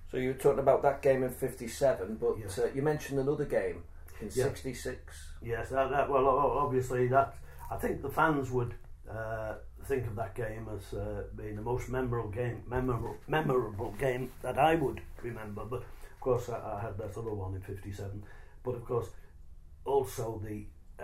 So you were talking about that game in '57, but Yeah. You mentioned another game in '66. Yes, well, obviously that I think the fans would think of that game as being the most memorable game that I would remember. But of course, I had that other one in '57. But of course, also the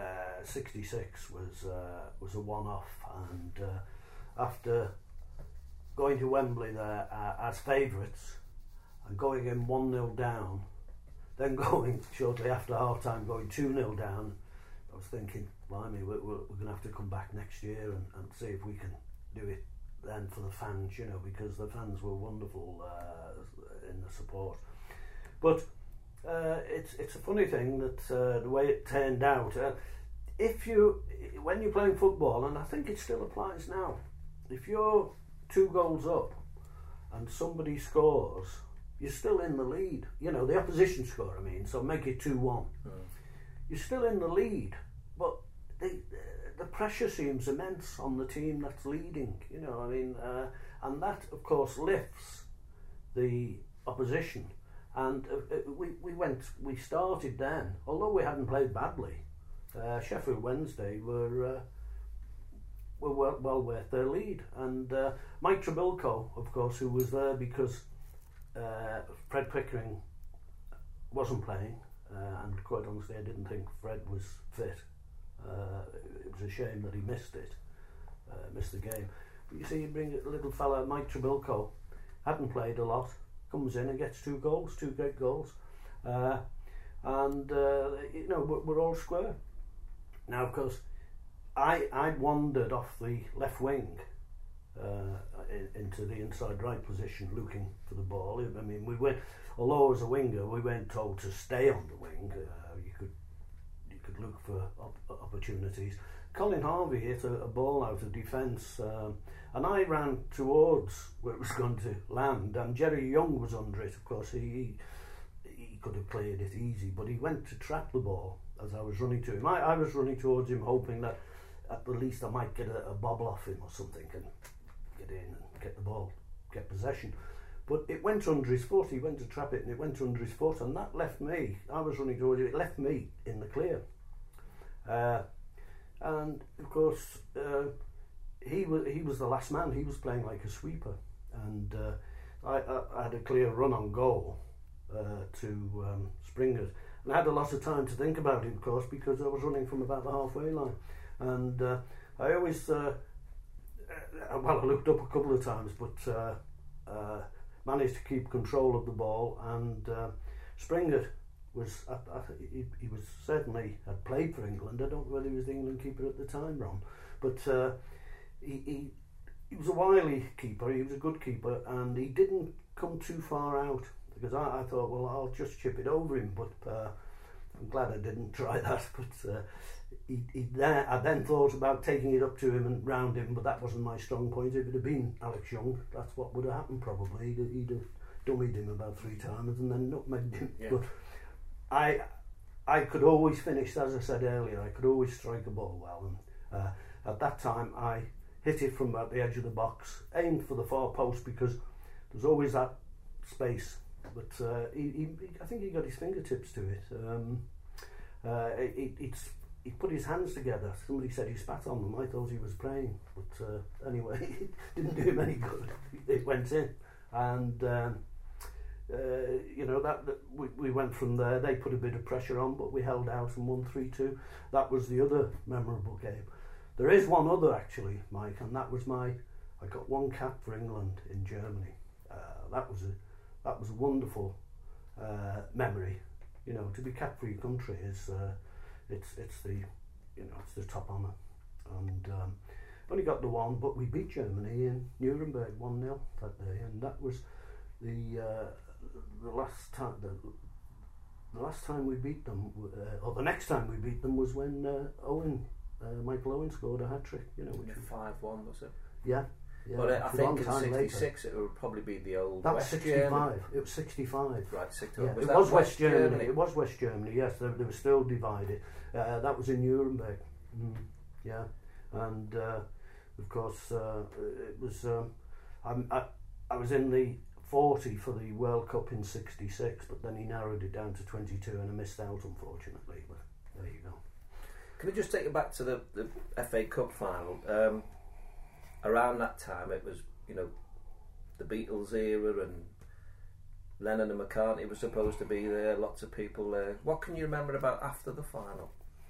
'66 was a one-off, and after going to Wembley there as favourites and going in 1-0 down, then going shortly after half-time going 2-0 down, I was thinking, blimey, we're going to have to come back next year and see if we can do it then for the fans, because the fans were wonderful in the support. But it's a funny thing that the way it turned out. When you're playing football, and I think it still applies now, if you're 2 goals up and somebody scores, you're still in the lead. The opposition score, so make it 2-1. You're still in the lead, but the pressure seems immense on the team that's leading, and that, of course, lifts the opposition. And we started then, although we hadn't played badly. Sheffield Wednesday were well worth their lead, and Mike Trebilcock, of course, who was there because Fred Pickering wasn't playing, and quite honestly I didn't think Fred was fit. It was a shame that he missed the game. But you see, you bring a little fella, Mike Trebilcock, hadn't played a lot, comes in and gets 2 great goals, and we're all square. Now, of course, I wandered off the left wing into the inside right position, looking for the ball. We went, although as a winger, we weren't told to stay on the wing. You could look for opportunities. Colin Harvey hit a ball out of defence, and I ran towards where it was going to land, and Jerry Young was under it. Of course, he could have cleared it easy, but he went to trap the ball as I was running to him. I was running towards him, hoping that at the least I might get a bobble off him or something and get in and get the ball, get possession. But it went under his foot. He went to trap it and it went under his foot, and that left me, I was running towards it left me in the clear. And of course, he was the last man. He was playing like a sweeper, and I had a clear run on goal to Springers, and I had a lot of time to think about it, of course, because I was running from about the halfway line, and I always I looked up a couple of times, but managed to keep control of the ball, and Springer was he was certainly had played for England. I don't know whether he was the England keeper at the time, Ron, but he was a wily keeper. He was a good keeper, and he didn't come too far out, because I thought, well, I'll just chip it over him, but I'm glad I didn't try that. But I then thought about taking it up to him and round him, but that wasn't my strong point. If it had been Alex Young, that's what would have happened probably. He'd have dummied him about 3 times and then nutmegged him. Yeah. But I could always finish, as I said earlier, I could always strike a ball well, and at that time I hit it from about the edge of the box, aimed for the far post, because there's always that space, but I think he got his fingertips to it. He put his hands together. Somebody said he spat on them. I thought he was praying, but anyway, it didn't do him any good. It went in, and we went from there. They put a bit of pressure on, but we held out and won 3-2. That was the other memorable game. There is one other actually, Mike, and that was I got 1 cap for England in Germany. That was a wonderful memory. To be capped for your country is it's the top honour, and only got the 1, but we beat Germany in Nuremberg 1-0 that day, and that was the last time. The last time we beat them, or the next time we beat them, was when Michael Owen scored a hat-trick. Which 5-1 was it? Yeah. But I think in '66 it would probably be the old. That was 65. It was 65. Right, 65. Yeah. It was West Germany. It was West Germany. Yes, they were still divided. That was in Nuremberg. Yeah, and of course it was. I was in the 40 for the World Cup in '66, but then he narrowed it down to 22 and I missed out, unfortunately. But there you go. Can we just take you back to the FA Cup final? Around that time, it was, you know, the Beatles era, and Lennon and McCartney were supposed to be there. Lots of people there. What can you remember about after the final?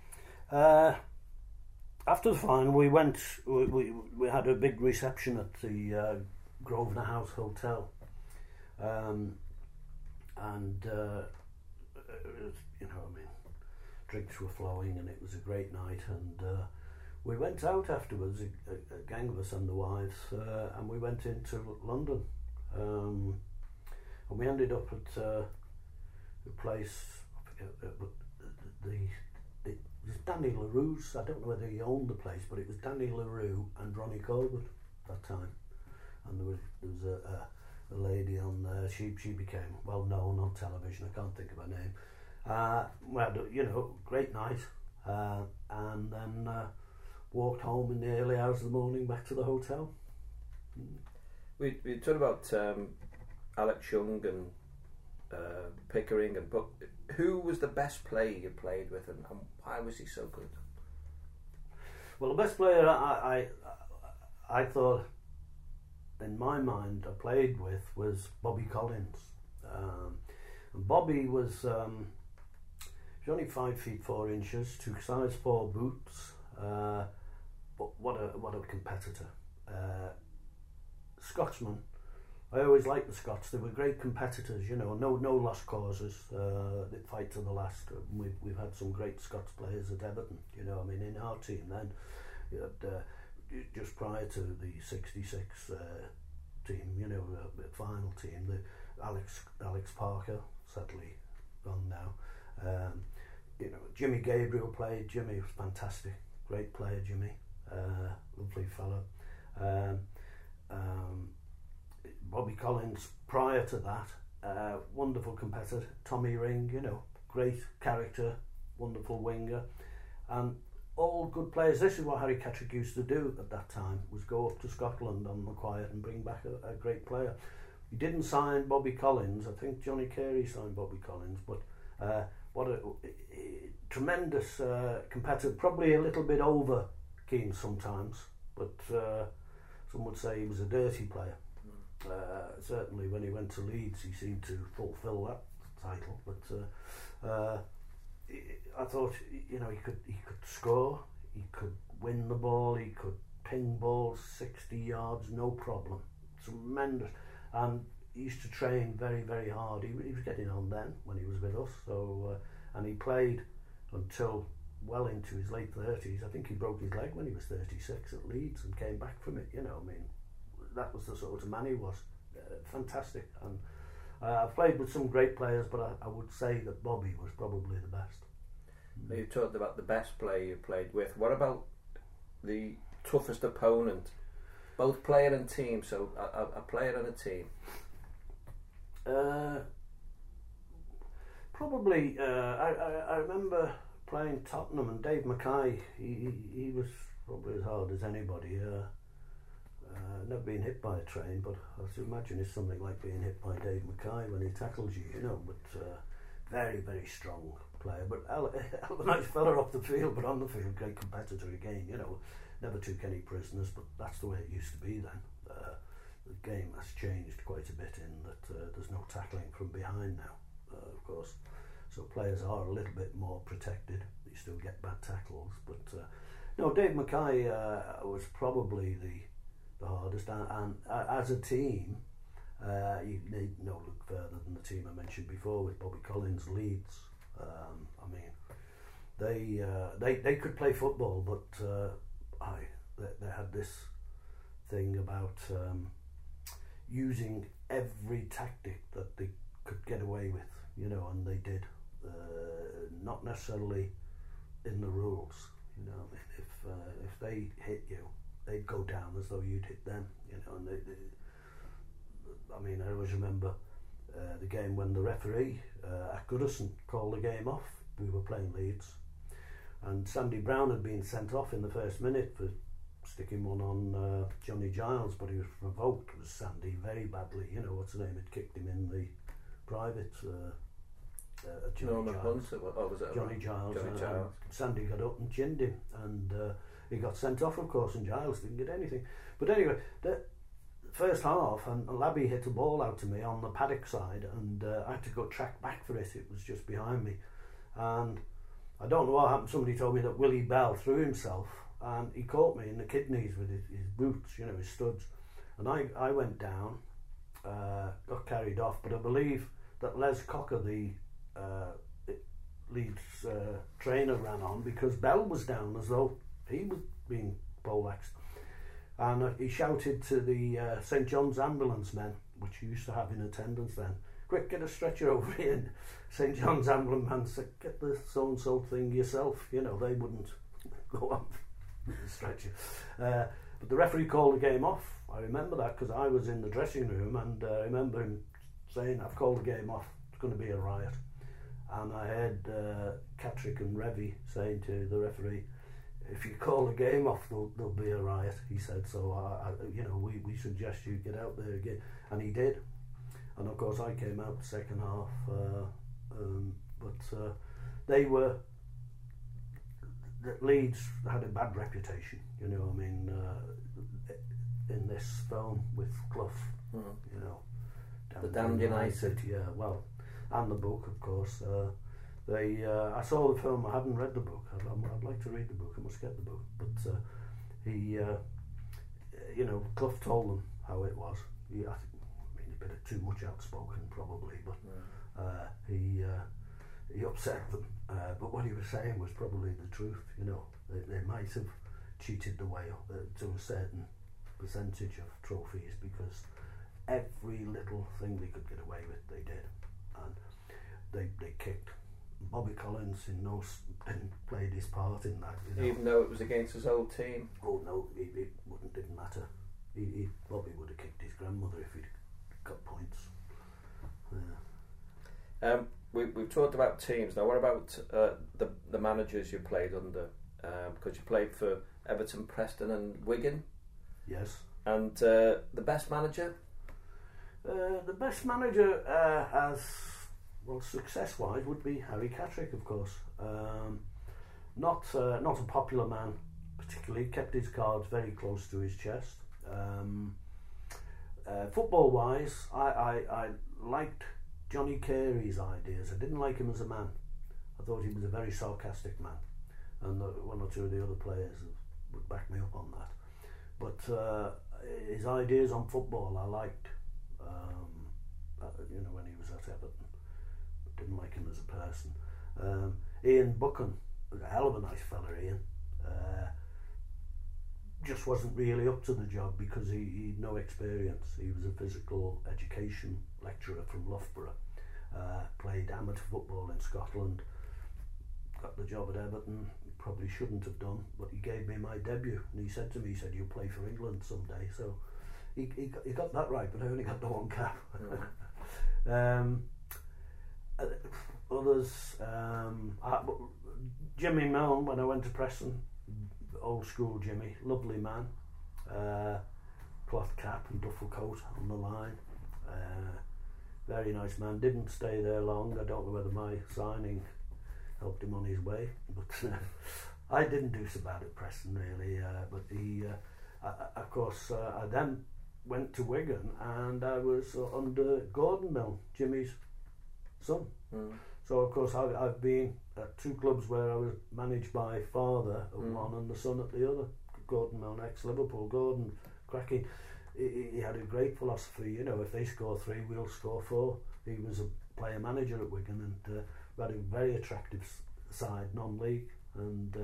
After the final, we went. We had a big reception at the Grosvenor House Hotel, and it was, you know, I mean, drinks were flowing, and it was a great night. And we went out afterwards, a gang of us and the wives, and we went into London, and we ended up at a place. I forget, but it was Danny LaRue's. I don't know whether he owned the place, but it was Danny LaRue and Ronnie Corbett at that time. And there was a lady on there. She became well known on television. I can't think of her name. We had a, you know, great night, and then walked home in the early hours of the morning back to the hotel. We talked about Alex Young and Pickering, but who was the best player you played with, and why was he so good? Well, the best player I thought, in my mind, I played with was Bobby Collins. And Bobby was only 5 feet 4 inches, 2 size 4 boots, but what a competitor. Scotsman. I always liked the Scots. They were great competitors, you know. No lost causes. They fight to the last. We've had some great Scots players at Everton. You know, I mean, in our team then, you had, just prior to the '66 team, you know, final team, the Alex Parker, sadly gone now. You know, Jimmy Gabriel played. Jimmy was fantastic, great player. Jimmy, lovely fellow. Bobby Collins, prior to that, wonderful competitor. Tommy Ring, you know, great character, wonderful winger, and all good players. This is what Harry Catterick used to do at that time, was go up to Scotland on the quiet and bring back a great player. He didn't sign Bobby Collins. I think Johnny Carey signed Bobby Collins, but what a tremendous competitor, probably a little bit over keen sometimes, but some would say he was a dirty player. Certainly when he went to Leeds he seemed to fulfil that title, but I thought, you know, he could score, he could win the ball, he could ping balls 60 yards, no problem. Tremendous. And he used to train very, very hard. He was getting on then when he was with us, so and he played until well into his late 30s. I think he broke his leg when he was 36 at Leeds and came back from it, you know. I mean, that was the sort of man he was. Fantastic. And I've played with some great players, but I would say that Bobby was probably the best. You talked about the best player you played with. What about the toughest opponent? Both player and team, so a player and a team. Probably, I remember playing Tottenham, and Dave Mackay, he was probably as hard as anybody. Never been hit by a train, but I should imagine it's something like being hit by Dave Mackay when he tackles you, you know. But very, very strong player. But a nice fella off the field, but on the field, great competitor again, you know. Never took any prisoners, but that's the way it used to be then. The game has changed quite a bit in that there's no tackling from behind now, of course. So players are a little bit more protected. You still get bad tackles, but no, Dave Mackay was probably the hardest, and as a team, you need no look further than the team I mentioned before with Bobby Collins, Leeds. I mean, they could play football, but they had this thing about using every tactic that they could get away with, you know, and they did. Not necessarily in the rules, you know. If they hit you, they'd go down as though you'd hit them, you know. And I mean, I always remember the game when the referee at Goodison called the game off. We were playing Leeds, and Sandy Brown had been sent off in the first minute for sticking one on Johnny Giles, but he was provoked. It was Sandy very badly. You know, what's the name? It kicked him in the private. Norman Hunt, or was it Johnny Giles? Johnny Giles. Sandy got up and chinned him, and he got sent off, of course, and Giles didn't get anything. But anyway, the first half, and Labby hit a ball out to me on the paddock side, and I had to go track back for it. It was just behind me, and I don't know what happened. Somebody told me that Willie Bell threw himself, and he caught me in the kidneys with his boots, you know, his studs, and I went down, got carried off. But I believe that Les Cocker, the Leeds trainer, ran on because Bell was down as though he was being poleaxed, and he shouted to the St John's ambulance men, which he used to have in attendance then, "Quick, get a stretcher over here." And St John's ambulance man said, "Get the so and so thing yourself." You know, they wouldn't go on with the stretcher. But the referee called the game off. I remember that because I was in the dressing room, and I remember him saying, "I've called the game off. It's going to be a riot." And I heard Catrick and Revy saying to the referee, "If you call the game off, there'll be a riot," he said. So, you know, we suggest you get out there again. And he did. And of course, I came out the second half. But they were... Leeds had a bad reputation, you know, I mean, in this film with Clough, you know. The Damned United. Yeah, well, and the book, of course. I saw the film. I haven't read the book. I'd like to read the book. I must get the book. But he, you know, Clough told them how it was. I mean, a bit of too much outspoken, probably, but he upset them. But what he was saying was probably the truth. You know, they might have cheated the way to a certain percentage of trophies because every little thing they could get away with, they did, and they kicked. Bobby Collins didn't played his part in that, you know. Even though it was against his old team. Oh no, it didn't matter. Bobby would have kicked his grandmother if he'd got points. Yeah. We've talked about teams now. What about the managers you played under? Because you played for Everton, Preston, and Wigan. Yes. And the best manager. The best manager as well, success-wise, would be Harry Catrick, of course. Not a popular man, particularly. Kept his cards very close to his chest. Football-wise, I liked Johnny Carey's ideas. I didn't like him as a man. I thought he was a very sarcastic man, and one or two of the other players would back me up on that. But his ideas on football I liked. You know, when he was at Everton. Didn't like him as a person. Ian Buchan was a hell of a nice fella, Ian. Just wasn't really up to the job because he'd no experience. He was a physical education lecturer from Loughborough. Played amateur football in Scotland. Got the job at Everton. Probably shouldn't have done, but he gave me my debut, and he said to me, "You'll play for England someday." So he got that right, but I only got the one cap. Others, Jimmy Milne, when I went to Preston, old school Jimmy, lovely man, cloth cap and duffel coat on the line, very nice man. Didn't stay there long. I don't know whether my signing helped him on his way, but I didn't do so bad at Preston really. But he, of course, I then went to Wigan, and I was under Gordon Milne, Jimmy's son. So of course I've been at two clubs where I was managed by father at one and the son at the other. Gordon Milne, ex-Liverpool. Gordon, cracking. He had a great philosophy, you know, if they score 3, we'll score 4. He was a player manager at Wigan, and had a very attractive side, non-league, and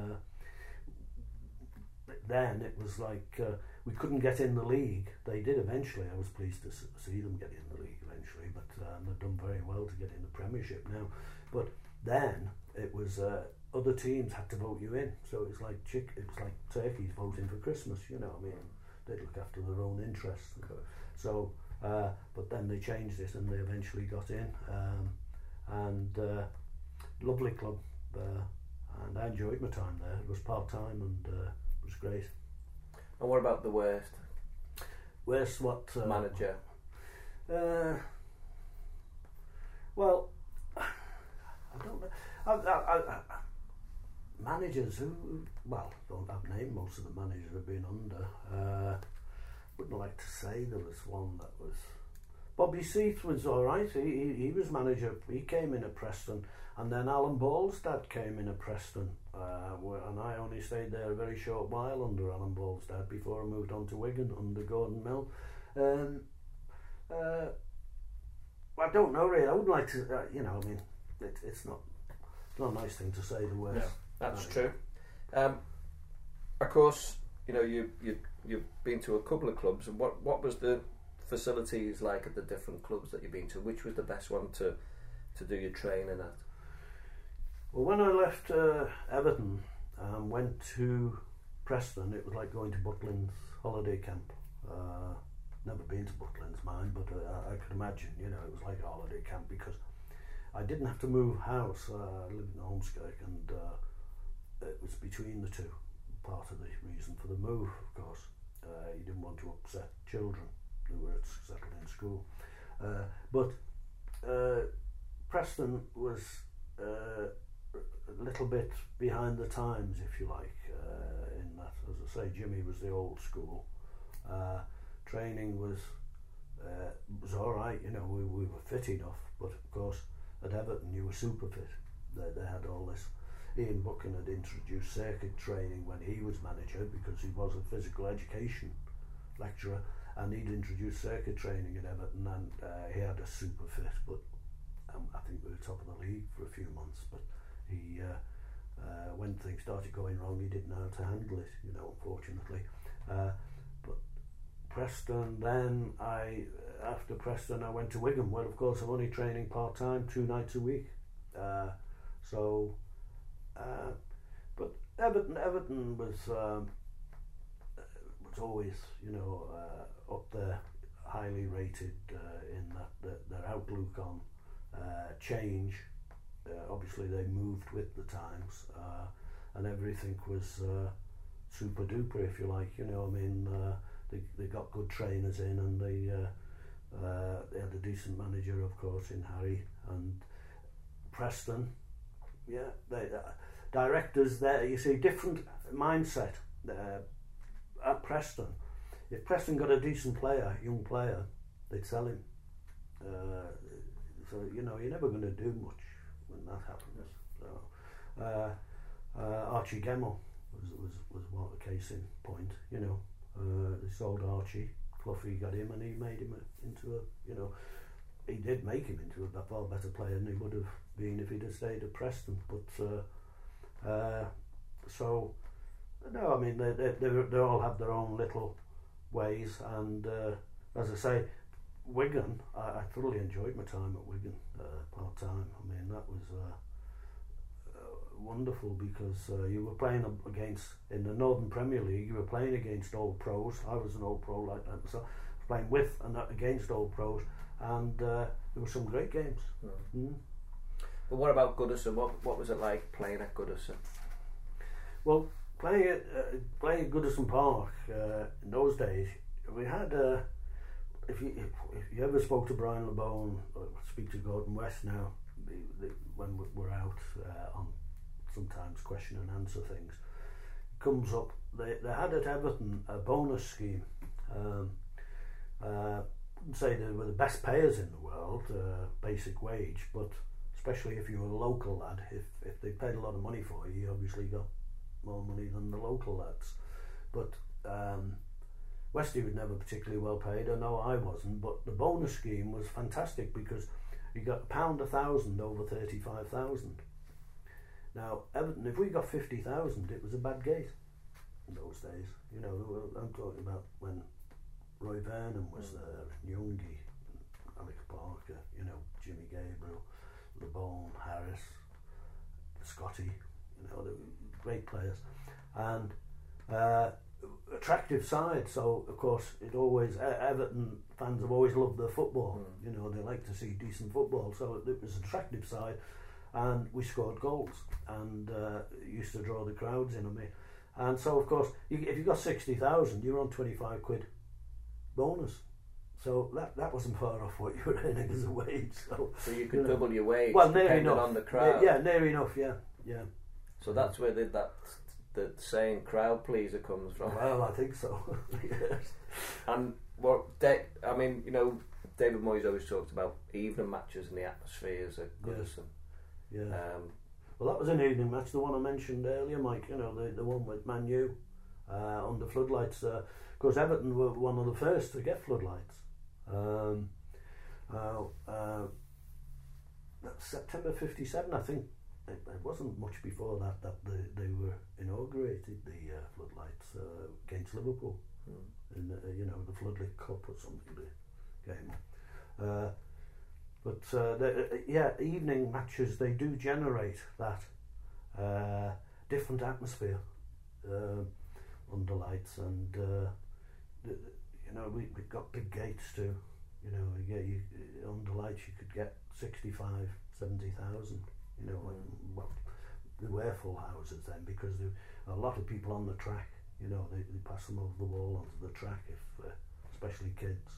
then it was like we couldn't get in the league. They did eventually. I was pleased to see them get in the league eventually, but they've done very well to get in the Premiership now. But then it was other teams had to vote you in, so it was like turkeys voting for Christmas. You know, I mean, they'd look after their own interests. So, but then they changed it, and they eventually got in. And lovely club, and I enjoyed my time there. It was part-time, and it was great. And what about the worst? Worst what? Manager? Well, I don't know. Managers who, well, don't have name, most of the managers have been under. Wouldn't like to say there was one that was... Bobby Seath was alright, he was manager, he came in at Preston, and then Alan Ball's dad came in at Preston, and I only stayed there a very short while under Alan Ball's dad before I moved on to Wigan under Gordon Mill. I don't know really, I wouldn't like to, I mean, it's not a nice thing to say the worst. No, that's true. Of course, you've been to a couple of clubs, and what was the facilities like at the different clubs that you've been to? Which was the best one to do your training at? Well, when I left Everton and went to Preston, it was like going to Butlins holiday camp. Never been to Butlins, mind, but I could imagine, it was like a holiday camp because I didn't have to move house. I lived in Holmskirk, and it was between the two. Part of the reason for the move, of course. You didn't want to upset children who were settled in school. But Preston was a little bit behind the times, if you like, in that, as I say, Jimmy was the old school. Training was all right, we were fit enough, but of course at Everton you were super fit. They had all this. Ian Buchan had introduced circuit training when he was manager because he was a physical education lecturer, and he'd introduced circuit training at Everton, and he had a super fit, but I think we were top of the league for a few months, but he when things started going wrong he didn't know how to handle it, unfortunately. But Preston, then after Preston I went to Wigan, where of course I'm only training part-time 2 nights a week, but Everton was always, up there, highly rated in that their outlook on change. Obviously, they moved with the times, and everything was super duper, if you like. They got good trainers in, and they had a decent manager, of course, in Harry. And Preston, they directors there. You see, different mindset at Preston. If Preston got a decent player, young player, they'd sell him. So you're never going to do much when that happens. So Archie Gemmell was what a case in point. They sold Archie. Cloughy got him, and he made him into a. He did make him into a far better player than he would have been if he'd have stayed at Preston. But so no, I mean they all have their own little ways, and as I say, Wigan, I thoroughly enjoyed my time at Wigan part time. I mean that was wonderful because you were playing against, in the Northern Premier League, you were playing against old pros. I was an old pro like that, so I was playing with and against old pros, and there were some great games. But what about Goodison? What was it like playing at Goodison? Well, playing at Goodison Park in those days, we had if you ever spoke to Brian LeBone or speak to Gordon West now, when we're out on sometimes question and answer things, comes up. They had at Everton a bonus scheme. I wouldn't say they were the best payers in the world, basic wage, but especially if you were a local lad, if they paid a lot of money for you, you obviously got more money than the local lads. But Westy was never particularly well paid. I know I wasn't, but the bonus scheme was fantastic because you got £1,000 over 35,000. Now Everton, if we got 50,000, it was a bad gate in those days. I'm talking about when Roy Vernon was there, and Youngie, and Alec Parker, Jimmy Gabriel, LeBone, Harris, Scotty, they were great players, and attractive side. So of course it always, Everton fans have always loved their football. They like to see decent football, so it was an attractive side, and we scored goals and used to draw the crowds in. I mean, And so, of course, if you got 60,000, you're on 25 quid bonus. So that wasn't far off what you were earning as a wage. So you could double your wage. Well, near depending enough. on the crowd. Yeah, near enough. Yeah. So that's where the saying "crowd pleaser" comes from. Well, I think so. Yes. And I mean, you know, David Moyes always talked about evening matches and the atmospheres at Goodison. Yeah. Well, that was an evening match, the one I mentioned earlier, Mike. You know, the one with Man U under floodlights. Because Everton were one of the first to get floodlights. September '57, I think. It wasn't much before that they were inaugurated, the floodlights against Liverpool in the Floodlit Cup or something, the game. But evening matches, they do generate that different atmosphere under lights, and we've got big gates too. You know, under lights you could get 65, 70,000. You know, well, they were full houses then because there were a lot of people on the track. You know, they pass them over the wall onto the track, especially kids.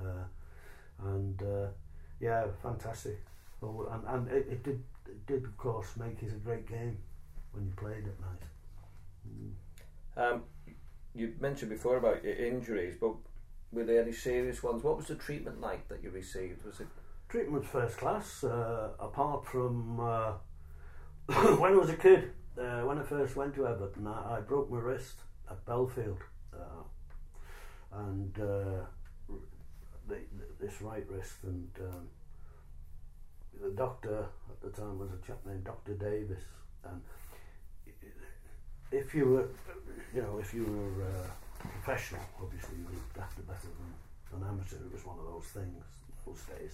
Fantastic. Oh, and it did of course make it a great game when you played at night. You mentioned before about your injuries, but were there any serious ones? What was the treatment like that you received? Was it? Treatment was first class, apart from when I was a kid, when I first went to Everton, I broke my wrist at Belfield, and this right wrist, and the doctor at the time was a chap named Dr. Davis, and if you were professional, obviously you looked after better than amateur. It was one of those things those days.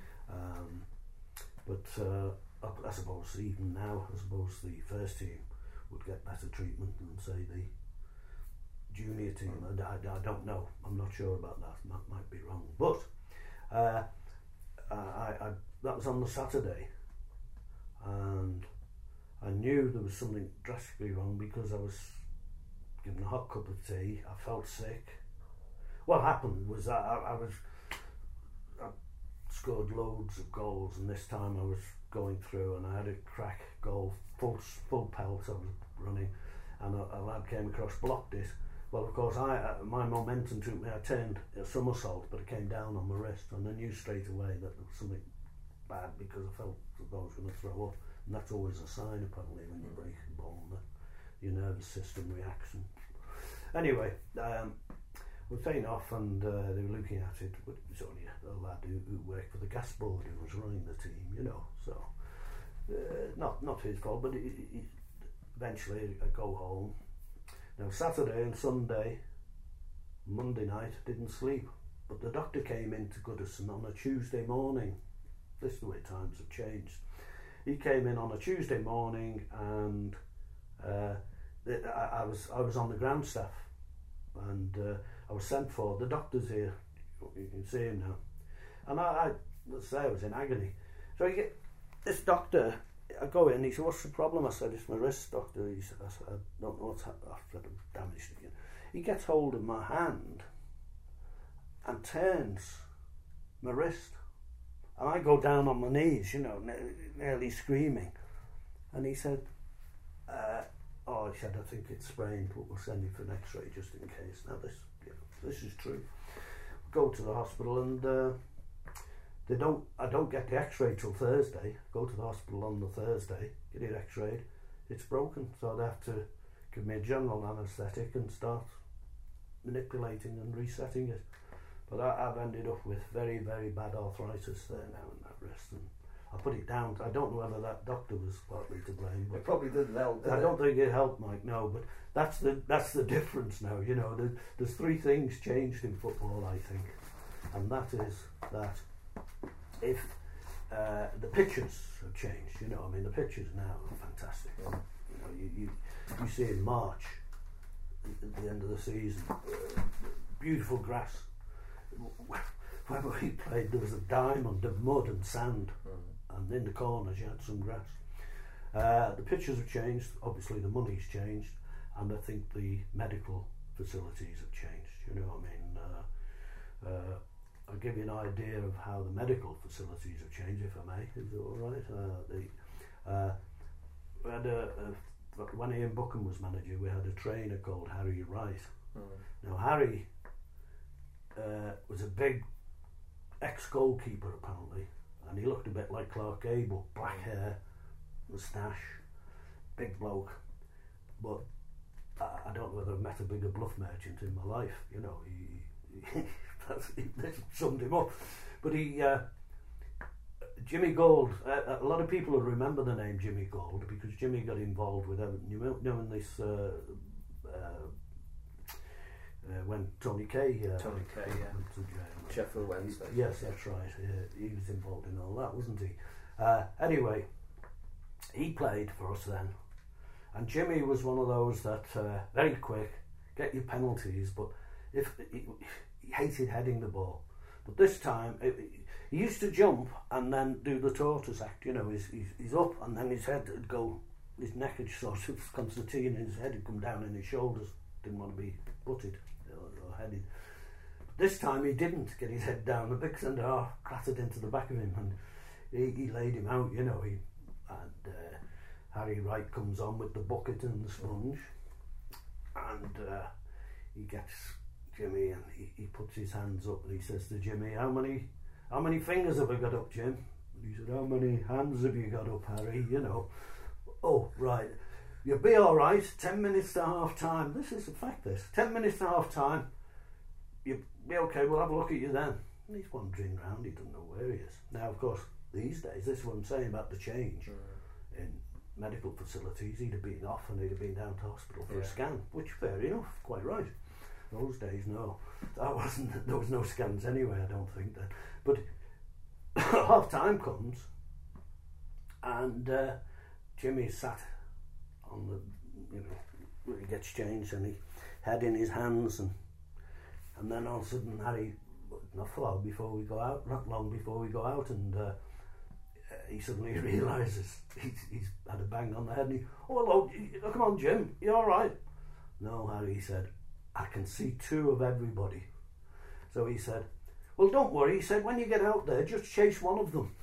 I suppose even now, I suppose the first team would get better treatment than say the junior team. I don't know. I'm not sure about that. That might be wrong. But that was on the Saturday, and I knew there was something drastically wrong because I was given a hot cup of tea. I felt sick. What happened was that I scored loads of goals, and this time I was going through and I had a crack goal, full pelt. I was running, and a lad came across, blocked it. Well, of course, my momentum took me. I turned a somersault, but it came down on my wrist, and I knew straight away that there was something bad because I felt as though I was going to throw up, and that's always a sign, apparently, when you break a bone, that your nervous system reacts. Anyway, we were taken off, and they were looking at it, but it was only a lad who worked for the gas board who was running the team, you know, so not his fault, but eventually I go home. Now Saturday and Sunday, Monday night, didn't sleep, but the doctor came into Goodison on a Tuesday morning. This is the way times have changed. He came in on a Tuesday morning, and I was on the ground staff, and I was sent for. The doctor's here, you can see him now, and I was in agony. So you get this doctor. I go in, he said, "What's the problem?" I said, "It's my wrist, doctor." He said, "I don't know what's happened. I've got damaged again." He gets hold of my hand and turns my wrist, and I go down on my knees, you know, nearly screaming. And he said, "Oh," he said, "I think it's sprained, but we'll send you for an X-ray just in case." Now this is true. Go to the hospital, and I don't get the X-ray till Thursday. Go to the hospital on the Thursday, get it X-rayed. It's broken, so they have to give me a general anaesthetic and start manipulating and resetting it. But I've ended up with very, very bad arthritis there now in that wrist, and I put it down. I don't know whether that doctor was partly to blame. But it probably didn't help. I don't think it helped, Mike. No, but that's the difference now. You know, there's three things changed in football, I think, and that is that if the pitches have changed. You know, I mean, the pitches now are fantastic. You know, you see in March at the end of the season, beautiful grass. Where we played, there was a diamond of mud and sand, and in the corners you had some grass. The pitches have changed. Obviously, the money's changed, and I think the medical facilities have changed. You know, I mean, I'll give you an idea of how the medical facilities have changed, if I may. Is it all right? We had when Ian Buchan was manager, we had a trainer called Harry Wright. Now Harry was a big ex-goalkeeper apparently, and he looked a bit like Clark Gable, black hair, moustache, big bloke. But I don't know whether I've met a bigger bluff merchant in my life. You know, that summed him up. But Jimmy Gold, a lot of people will remember the name Jimmy Gold because Jimmy got involved with Everton. You know, in this when Tony Kay went to jail. Sheffield Wednesday. Yes, that's right. He was involved in all that, wasn't he? Anyway, he played for us then, and Jimmy was one of those that very quick, get your penalties, but if he hated heading the ball. But this time, he used to jump and then do the tortoise act. You know, he's up and then his head would go, his neck would sort of concertina and his head would come down and his shoulders didn't want to be butted or headed. But this time he didn't get his head down. The big centre half clattered into the back of him and he laid him out, you know. Harry Wright comes on with the bucket and the sponge, and he gets Jimmy and he puts his hands up and he says to Jimmy, how many fingers have I got up, Jim? And he said, how many hands have you got up, Harry? You know. Oh, right. You'll be all right. 10 minutes to half time. This is a fact, this. 10 minutes to half time. You'll be okay. We'll have a look at you then. And he's wandering around. He doesn't know where he is. Now, of course, these days, this is what I'm saying about the change in medical facilities. He'd have been off and he'd have been down to hospital for a scan, which, fair enough, quite right. Those days, no. There was no scans anyway, I don't think then. But half time comes and Jimmy sat on the, you know, where he gets changed and he had in his hands and then all of a sudden Harry, not long before we go out, and he suddenly realises he's had a bang on the head and he, oh hello, come on Jim, you alright? No, Harry, he said, I can see two of everybody. So he said, well, don't worry. He said, when you get out there, just chase one of them.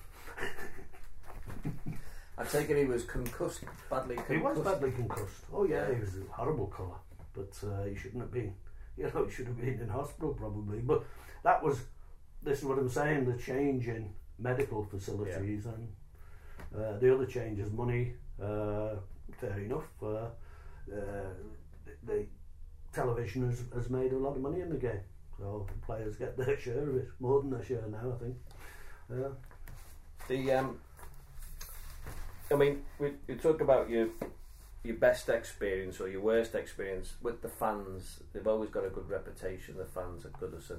I take it he was concussed, badly concussed. He was badly concussed. Oh yeah, he was a horrible colour. But he shouldn't have been. You know, he should have been in hospital probably. But this is what I'm saying, the change in medical facilities and the other change is money. Fair enough. The television has made a lot of money in the game, so the players get their share of it, more than their share now, I think. I mean, we talk about your best experience or your worst experience with the fans. They've always got a good reputation, the fans at Goodison.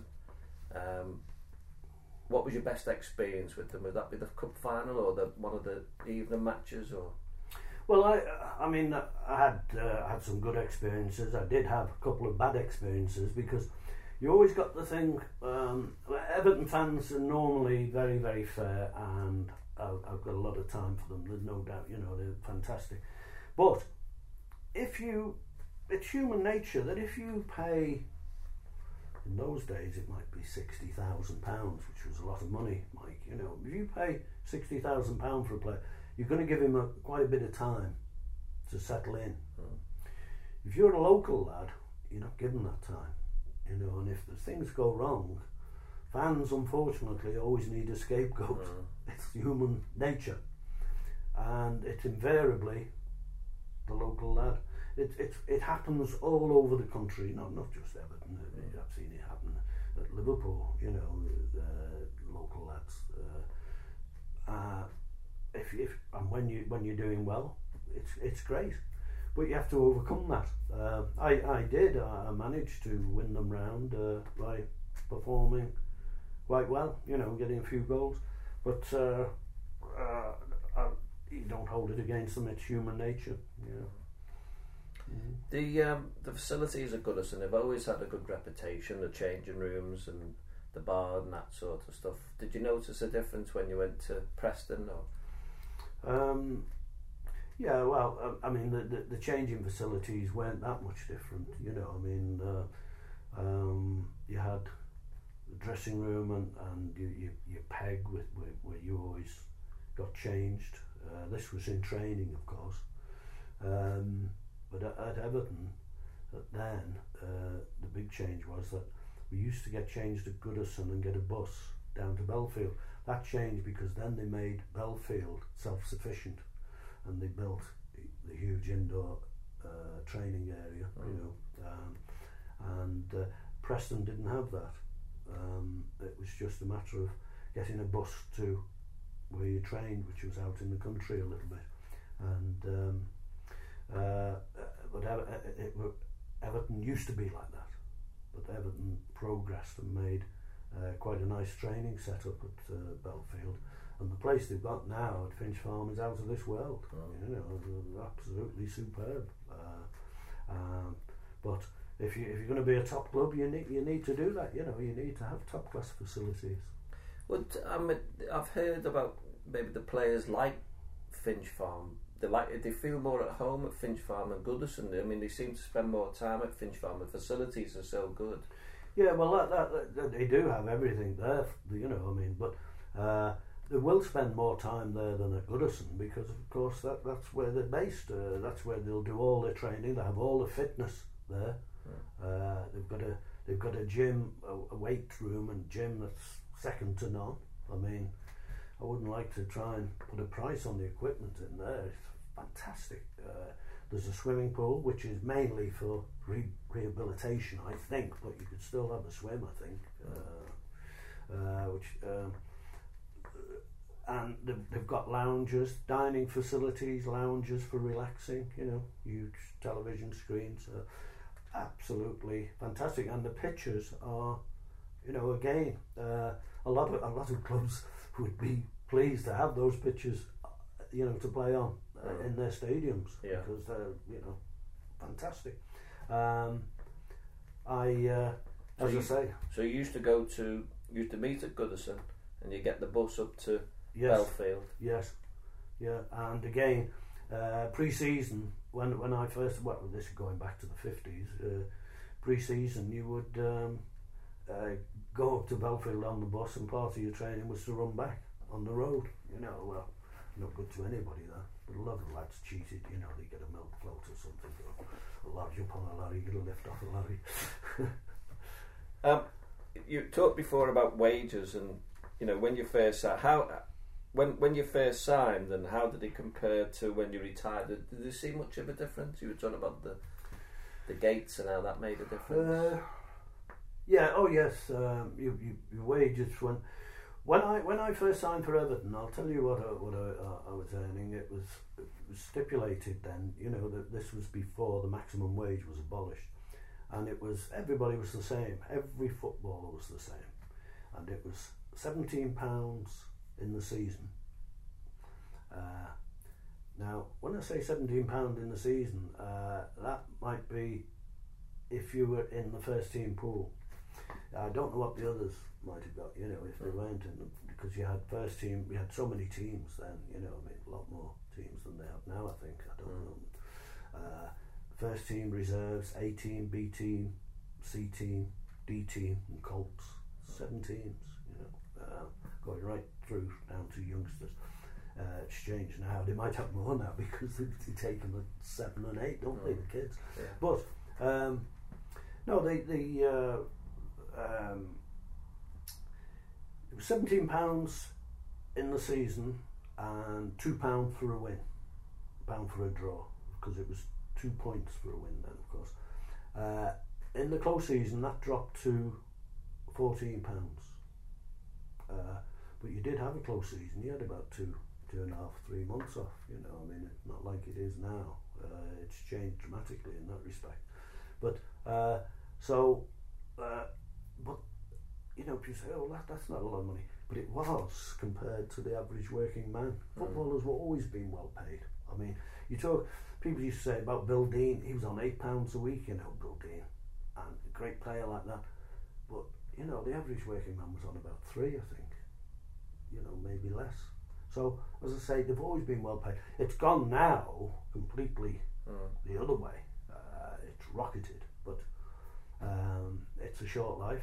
What was your best experience with them? Would that be the cup final or one of the evening matches, or? Well, I mean, I had some good experiences. I did have a couple of bad experiences because you always got the thing. Everton fans are normally very, very fair, and I've got a lot of time for them. There's no doubt. You know, they're fantastic. But it's human nature that if you pay, in those days it might be £60,000, which was a lot of money, Mike. You know, if you pay £60,000 for a player, you're going to give him quite a bit of time to settle in. If you're a local lad, you're not given that time, you know. And if the things go wrong, fans unfortunately always need a scapegoat. It's human nature, and it's invariably the local lad. It happens all over the country, not just Everton. I've seen it happen at Liverpool. You know, local lads. And when you're doing well, it's great, but you have to overcome that. I managed to win them round by performing quite well, you know, getting a few goals, but you don't hold it against them. It's human nature, you know. The facilities at Goodison have always had a good reputation, the changing rooms and the bar and that sort of stuff. Did you notice a difference when you went to Preston, or? Yeah, well, I mean, the changing facilities weren't that much different, you know. I mean, you had the dressing room and you peg where you always got changed. This was in training, of course. But at Everton, then, the big change was that we used to get changed at Goodison and get a bus down to Belfield. That changed because then they made Belfield self-sufficient, and they built the huge indoor training area, you know, and Preston didn't have that. It was just a matter of getting a bus to where you trained, which was out in the country a little bit, and but Everton used to be like that, but Everton progressed and made quite a nice training setup at Belfield. And the place they've got now at Finch Farm is out of this world. You know, absolutely superb. But if you're going to be a top club, you need to do that. You know, you need to have top class facilities. Well, I've heard about maybe the players like Finch Farm. They feel more at home at Finch Farm than Goodison. I mean, they seem to spend more time at Finch Farm. The facilities are so good. Yeah, well, that they do have everything there. You know, I mean, but. They will spend more time there than at Goodison because, of course, that's where they're based. That's where they'll do all their training. They have all the fitness there. They've got a gym, a weight room, and gym that's second to none. I mean, I wouldn't like to try and put a price on the equipment in there. It's fantastic. There's a swimming pool, which is mainly for rehabilitation, I think, but you could still have a swim, I think. And they've got lounges, dining facilities, lounges for relaxing, you know, huge television screens, absolutely fantastic. And the pitches are, you know, again, a lot of clubs would be pleased to have those pitches, you know, to play on in their stadiums, because they're, you know, fantastic. So you used to meet at Goodison, and you get the bus up to Belfield. Yes, yeah, and again, pre-season when I first, well, this is going back to the 50s. Pre-season, you would go up to Belfield on the bus, and part of your training was to run back on the road. You know, well, not good to anybody there, but a lot of lads cheated. You know, they get a milk float or something, or a lad jump on a lorry, get a lift off a lorry. You talked before about wages, and you know, when you first when you first signed, and how did it compare to when you retired? Did you see much of a difference? You were talking about the gates and how that made a difference. Yeah. Oh yes. Your wages when I first signed for Everton, I'll tell you what I was earning. It was stipulated then, you know, that this was before the maximum wage was abolished, and everybody was the same. Every footballer was the same, and it was £17 in the season. Now, when I say £17 in the season, that might be if you were in the first team pool. I don't know what the others might have got, you know, if they weren't in them, because you had first team, we had so many teams then, you know, I mean, a lot more teams than they have now, I think, I don't know. First team, reserves, A team, B team, C team, D team, and Colts. 7 teams, you know, going right through down to youngsters. Exchange now, they might have more now because they take them at 7 and 8, don't they, the kids? Yeah. But no, it was £17 in the season and £2 for a win, £1 for a draw, because it was 2 points for a win then, of course. In the close season, that dropped to £14. But you did have a close season. You had about 2.5, 3 months off. You know, I mean, it's not like it is now. It's changed dramatically in that respect. But but you know, people say, "Oh, that's not a lot of money," but it was compared to the average working man. Footballers were always being well paid. I mean, people used to say about Bill Dean. He was on £8 a week. You know, Bill Dean, and a great player like that. But you know, the average working man was on about 3, I think. You know, maybe less. So, as I say, they've always been well paid. It's gone now completely the other way. It's rocketed, but it's a short life.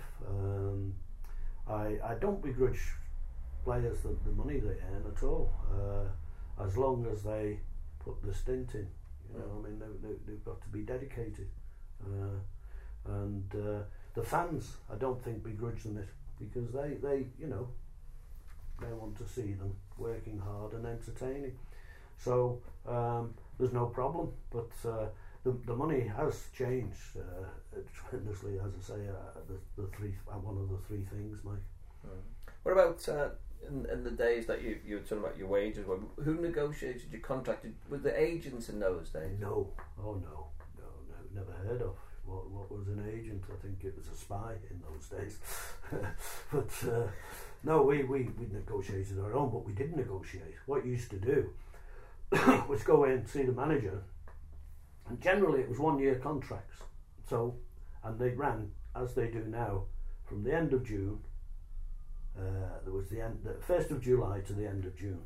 I don't begrudge players the money they earn at all, as long as they put the stint in. You know, I mean, they've got to be dedicated. And the fans, I don't think begrudge them it, because they you know, they want to see them working hard and entertaining. So there's no problem, but the money has changed tremendously, as I say. The three, one of the three things, Mike. What about in the days that you were talking about your wages? Who negotiated your contract? Were the agents in those days? No, no, never heard of. What was an agent? I think it was a spy in those days. But no, we negotiated our own, but we didn't negotiate. What you used to do was go in, see the manager, and generally it was 1 year contracts. So, and they ran, as they do now, from the end of June. There was the 1st of July to the end of June.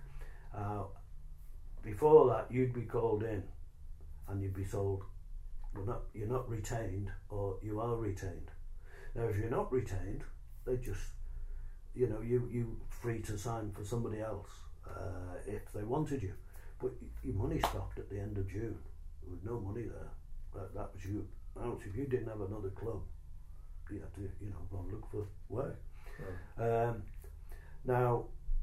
Before that, you'd be called in, and you'd be told, you're not retained, or you are retained. Now, if you're not retained, they just, you know, you free to sign for somebody else if they wanted you. But your money stopped at the end of June. There was no money there. That was you out. If you didn't have another club, you had to, you know, go and look for work. Yeah. Now,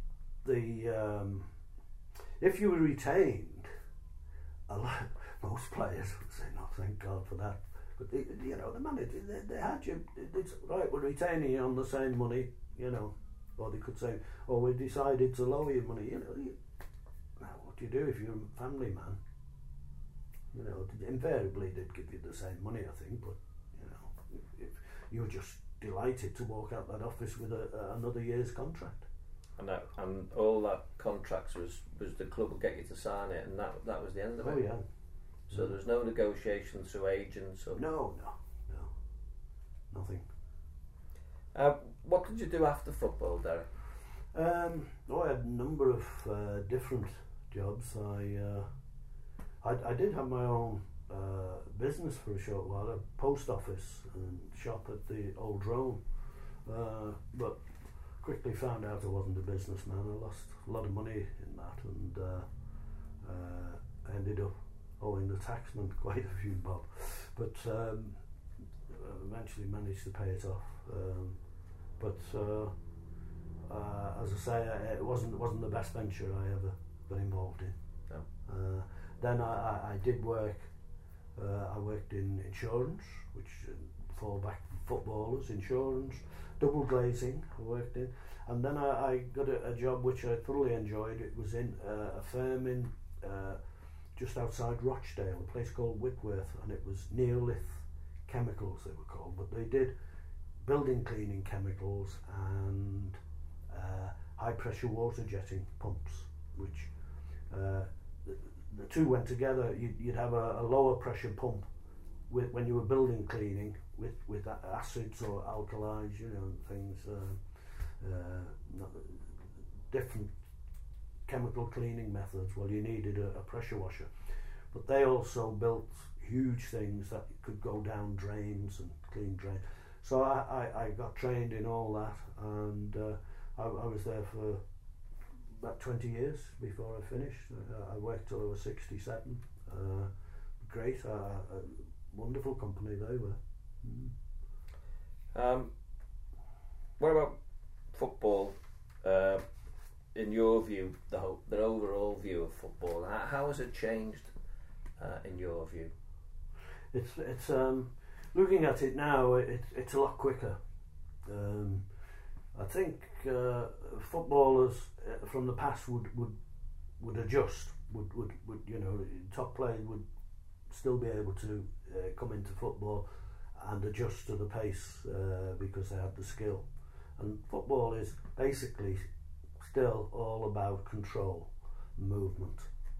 if you were retained, most players would say, "No, thank God for that." But you know, the manager, they had you. It's right, we're retaining you on the same money, you know. Or they could say, "Oh, we decided to lower your money." You know, now what do you do if you're a family man? You know, invariably they'd give you the same money, I think. But you know, if you're just delighted to walk out that office with another year's contract. And all that contracts was the club would get you to sign it, and that was the end of it. Oh yeah. So there was no negotiation through agents or no, nothing. What did you do after football, Derek? I had a number of different jobs. I did have my own business for a short while, a post office and shop at the Old Drone, but quickly found out I wasn't a businessman. I lost a lot of money in that, and ended up owing the taxman quite a few bob, but eventually managed to pay it off. But as I say, it wasn't the best venture I ever got involved in. No. Then I did work. I worked in insurance, which fall back to footballers, insurance, double glazing I worked in, and then I got a job which I thoroughly enjoyed. It was in a firm in just outside Rochdale, a place called Whitworth, and it was Neolith Chemicals they were called, but they did building cleaning chemicals and high pressure water jetting pumps, which the two went together. You'd have a lower pressure pump when you were building cleaning with acids or alkalis, you know, things, different chemical cleaning methods. Well, you needed a pressure washer, but they also built huge things that could go down drains and clean drains. So I got trained in all that, and I was there for about 20 years before I finished. I worked till I was 67. Great, a wonderful company they were. What about football? In your view, the overall view of football, how has it changed in your view? It's looking at it now, it's a lot quicker. I think footballers from the past would adjust. Would you know, top players would still be able to come into football and adjust to the pace because they had the skill. And football is basically still all about control, movement.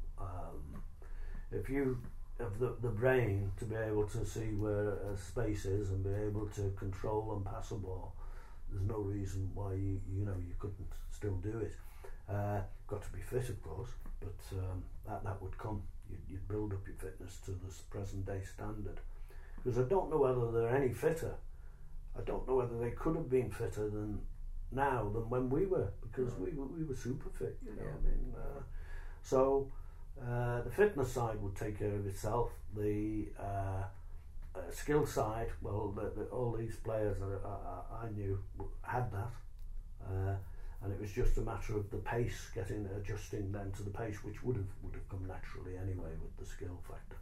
If you have the brain to be able to see where a space is and be able to control and pass a ball, there's no reason why you couldn't still do it. Got to be fit, of course, but that would come. You'd build up your fitness to this present day standard. Because I don't know whether they're any fitter. I don't know whether they could have been fitter than now than when we were, because we were super fit. You know, I mean, so the fitness side would take care of itself. The skill side, well, all these players that I knew had that, and it was just a matter of the pace, adjusting then to the pace, which would have come naturally anyway with the skill factor.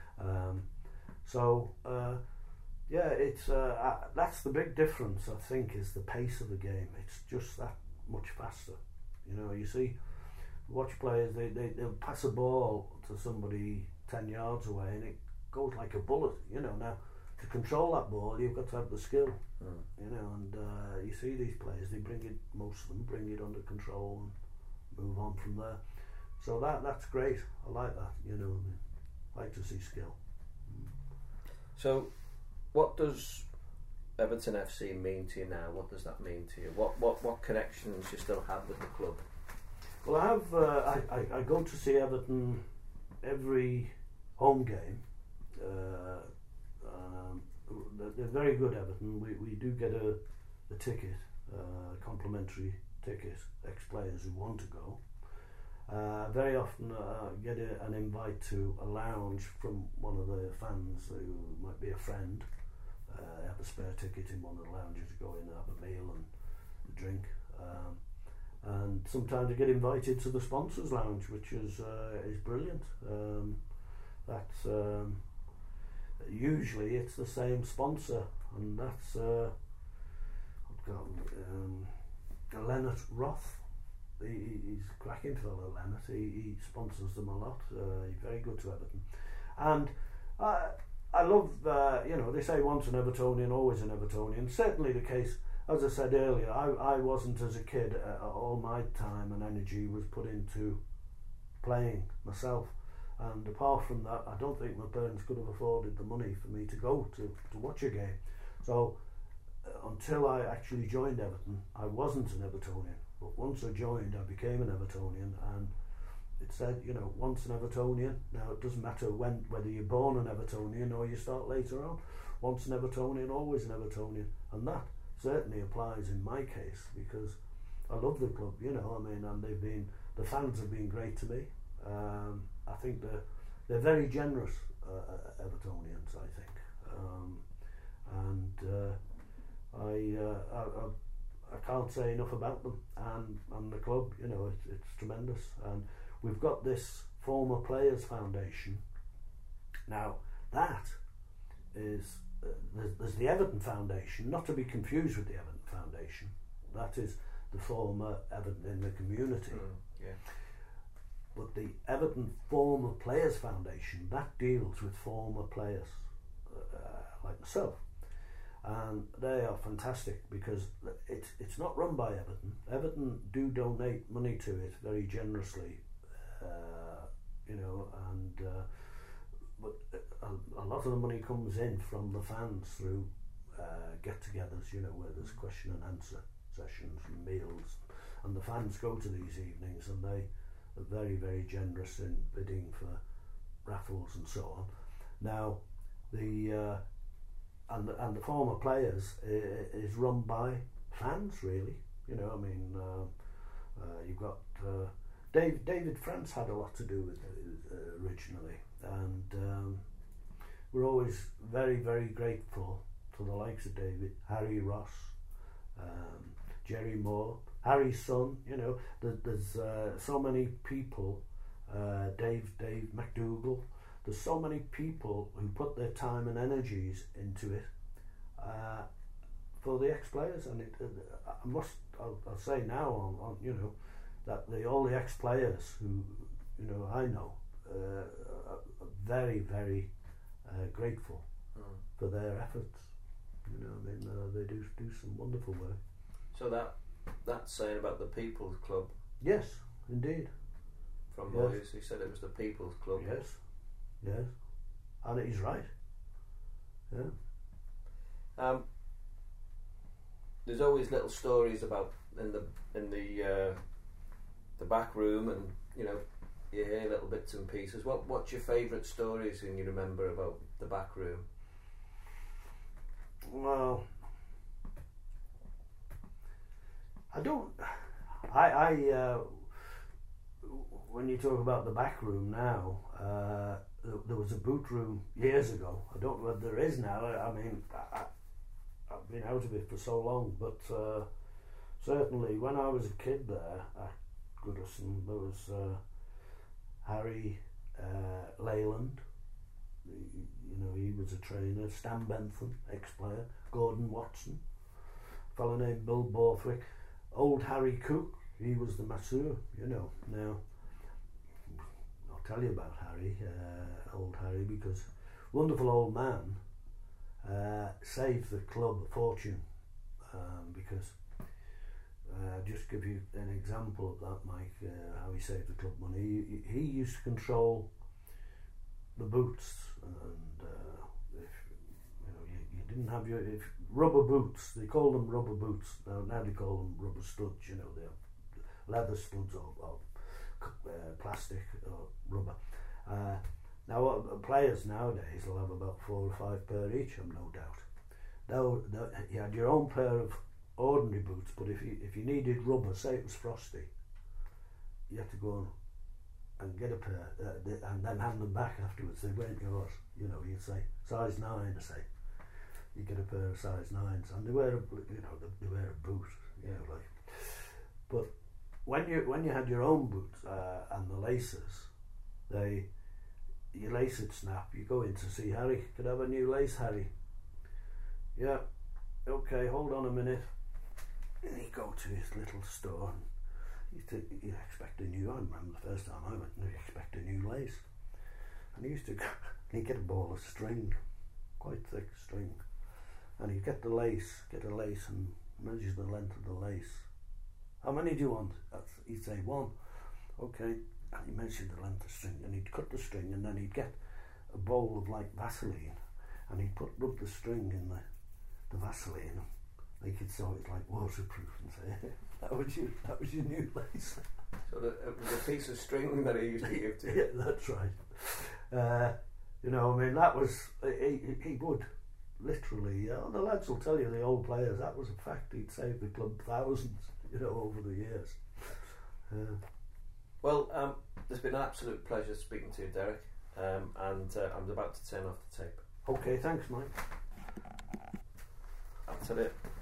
Yeah, it's that's the big difference, I think, is the pace of the game. It's just that much faster. You know, you see, watch players, they'll pass a ball to somebody 10 yards away and it goes like a bullet. You know, now to control that ball, you've got to have the skill. You know, and you see these players, most of them bring it under control and move on from there. So that's great. I like that. You know, I like to see skill. So, what does Everton FC mean to you now? What does that mean to you? What connections you still have with the club? Well, I have. I go to see Everton every home game. They're very good, Everton. We do get a ticket, a complimentary ticket, ex-players who want to go. Very often get an invite to a lounge from one of the fans who might be a friend. Have a spare ticket in one of the lounges to go in and have a meal and a drink. And sometimes I get invited to the sponsors lounge, which is brilliant. That's usually it's the same sponsor, and that's I've got Leonard Roth. He's a cracking fellow, Leonard. He sponsors them a lot. He's very good to Everton, and I love. They say once an Evertonian, always an Evertonian. Certainly the case. As I said earlier, I wasn't as a kid. All my time and energy was put into playing myself, and apart from that, I don't think my parents could have afforded the money for me to go to watch a game. So until I actually joined Everton, I wasn't an Evertonian. But once I joined, I became an Evertonian, and it said, once an Evertonian. Now it doesn't matter whether you're born an Evertonian or you start later on. Once an Evertonian, always an Evertonian, and that certainly applies in my case because I love the club. And the fans have been great to me. I think they're very generous Evertonians, I think, I can't say enough about them and the club. It's tremendous, and we've got this former players foundation. Now that is there's the Everton Foundation, not to be confused with the Everton Foundation. That is the former Everton in the community. But the Everton Former Players Foundation, that deals with former players like myself. And they are fantastic because it's not run by Everton. Everton do donate money to it very generously, but a lot of the money comes in from the fans through get-togethers, where there's question and answer sessions and meals, and the fans go to these evenings and they are very, very generous in bidding for raffles and so on. Now, the former players is run by fans, really. You've got David France had a lot to do with it originally, and we're always very, very grateful to the likes of David, Harry Ross, Jerry Moore, Harry's son. There's so many people, Dave McDougall. There's so many people who put their time and energies into it for the ex-players, and I'll say now on that all the ex-players who I know are very, very grateful for their efforts. They do some wonderful work. So that's saying about the People's Club. Yes, indeed. From Moyes, he said it was the People's Club. Yes, and he's right. Yeah. There's always little stories about in the the back room, and you know, you hear little bits and pieces. What's your favourite stories and you remember about the back room? Well, when you talk about the back room now, there was a boot room years ago. I don't know whether there is now. I mean, I've been out of it for so long, but certainly when I was a kid there at Goodison, there was Harry Leyland. You know, he was a trainer. Stan Bentham, ex-player. Gordon Watson, a fellow named Bill Borthwick. Old Harry Cook, he was the masseur. You know, now I'll tell you about Harry, old Harry, because wonderful old man saved the club a fortune, because just give you an example of that, Mike, how he saved the club money. He used to control the boots, and if you know you didn't have your rubber boots, they call them rubber boots now they call them rubber studs. You know, they're leather studs or plastic or rubber. Now players nowadays will have about 4 or 5 pair each, I've no doubt. Now you had your own pair of ordinary boots, but if you needed rubber, say it was frosty, you had to go and get a pair and then hand them back afterwards. They weren't yours. You know, you'd say size 9, I say. You get a pair of size 9s, and they wear a boot. You know, like. But when you had your own boots and the laces, your lace would snap. You go in to see Harry. Could I have a new lace, Harry? Yeah. Okay, hold on a minute. And he'd go to his little store, and you expect a new. I remember the first time I went, you expect a new lace, and he used to he'd get a ball of string, quite thick string, and he'd get a lace and measure the length of the lace. How many do you want? He'd say 1. Okay, and he measured the length of string, and he'd cut the string, and then he'd get a bowl of like Vaseline, and he'd rub the string in the Vaseline, make it so it's like waterproof, and say, that was your new lace. So it was a piece of string that he used to give to you. Yeah, that's right. You know, I mean, that was, he would literally, the lads will tell you, the old players, that was a fact. He'd saved the club thousands, you know, over the years. Well, it's been an absolute pleasure speaking to you, Derek, and I'm about to turn off the tape. Okay, thanks, Mike. That's it.